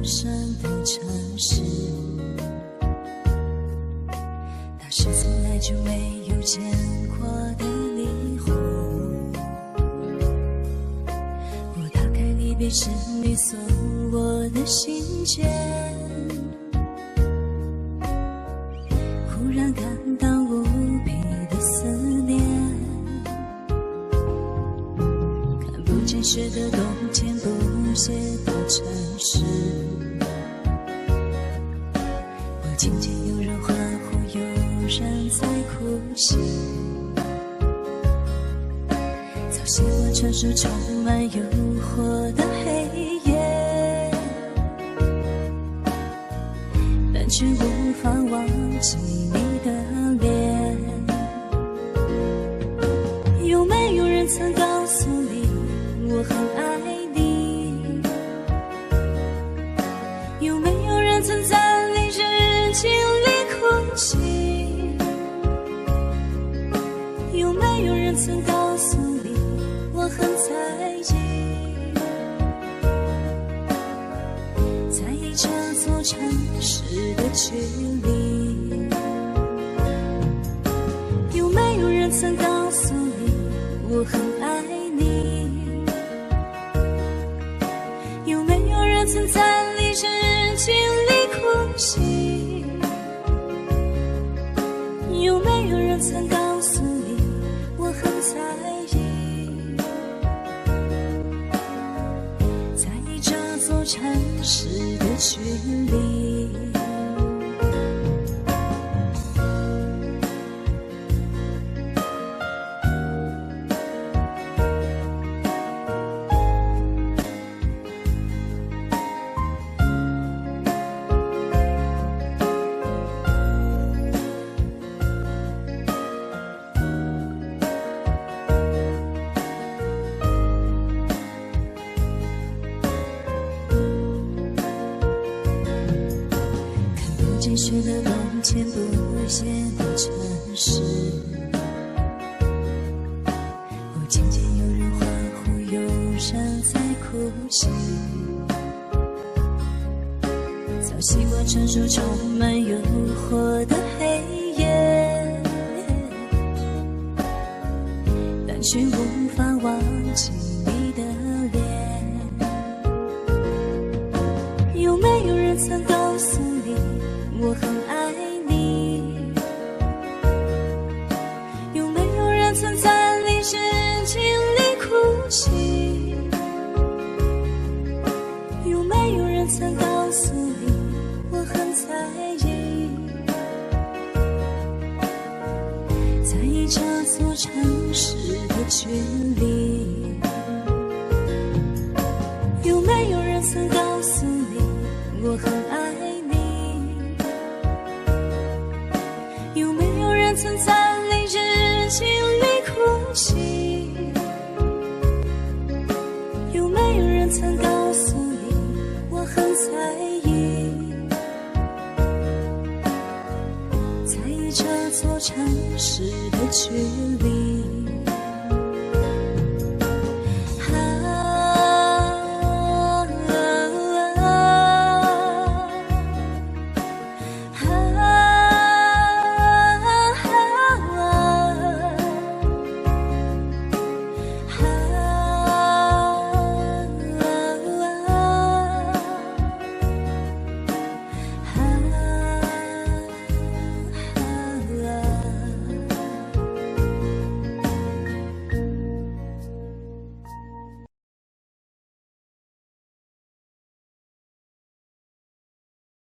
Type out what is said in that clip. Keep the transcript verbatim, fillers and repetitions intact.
生的城市，它是从来就没有见过的霓虹。我打开离别时你送我的信件，忽然感到无比的思念。看不见雪的冬天，不屑的城市，我听见有人欢呼，有人在哭泣。早习惯承受充满诱惑的黑夜，但却无法忘记你的脸。有没有人曾告诉你我很爱你？有没有人曾在你日记里哭泣？有没有人曾告诉你我很在意？在意这座城市的距离。有没有人曾告诉你我很爱你？有没有人曾在你日记里哭泣？有没有人曾告诉你我很在意？在意这座城市的距离。见雪的冬天，不屑的城市，我听见有人欢呼，有人在哭泣。早习惯承受充满诱惑的黑夜，但却无法忘记你的脸。有没有人曾告诉你我很爱你？有没有人曾在你日记里哭泣？有没有人曾告诉你我很在意？在意这座城市的距离。有没有人曾告诉你我很爱你？有没有人曾在你日记里哭泣？有没有人曾告诉你我很在意？在意这座城市的距离。